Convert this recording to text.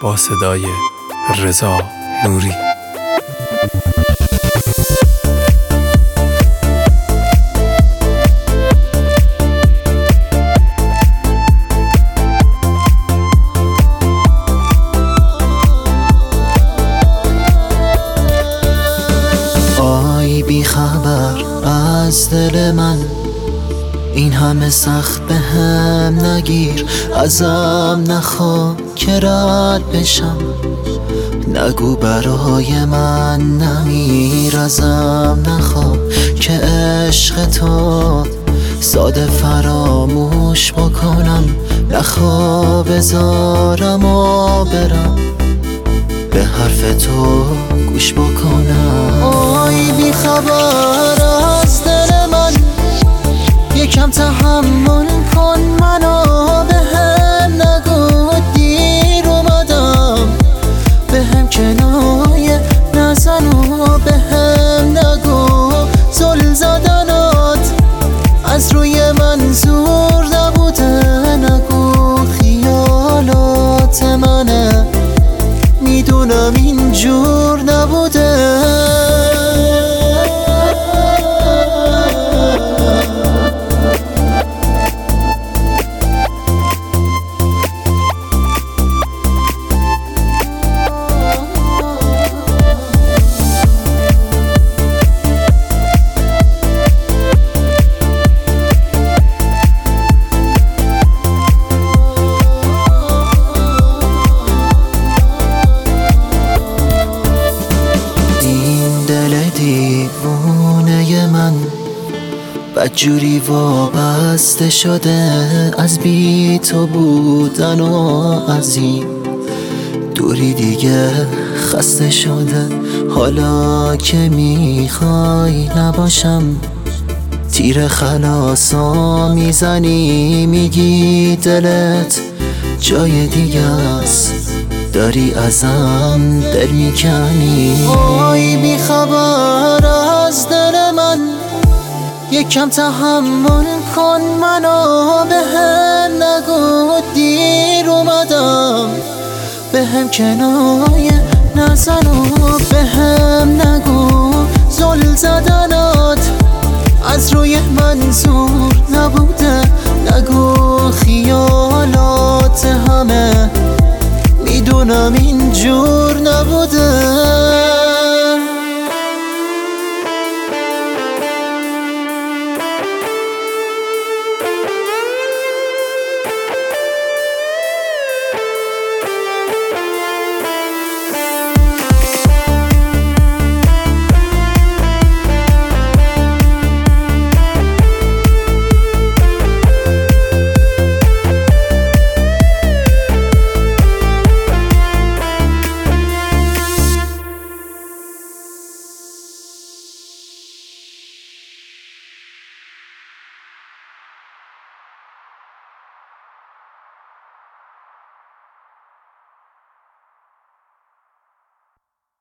با صدای رضا نوری. آی بی خبر از دل من، این همه سخت به هم نگیر، ازم نخوا که رد بشم، نگو برای من نمیر، ازم نخوا که عشق تو ساده فراموش بکنم، نخوا بذارم و برم به حرف تو گوش بکنم. آی بی خبر از دل من، یکم تحمل کن منو، به هم نگو دیر اومدم، به هم کنایه نزن و به هم نگو زل زدنات از روی من زور نبوده، نگو خیالات منه، میدونم اینجور نبوده. دیوونه من بدجوری وابسته شده از بی تو بودن و از این دوری دیگه خسته شده، حالا که میخوای نباشم تیر خلاصا میزنی، میگی دلت جای دیگه است، داری ازم دل میکنی. آی بی خبر از دل من، یکم تحمل کن منو، به هم نگو دیر اومدم، به هم کنایه نزن و به هم نگو زل زدنات از روی منظور نبوده، نگو خیالات همه، میدونم اینجور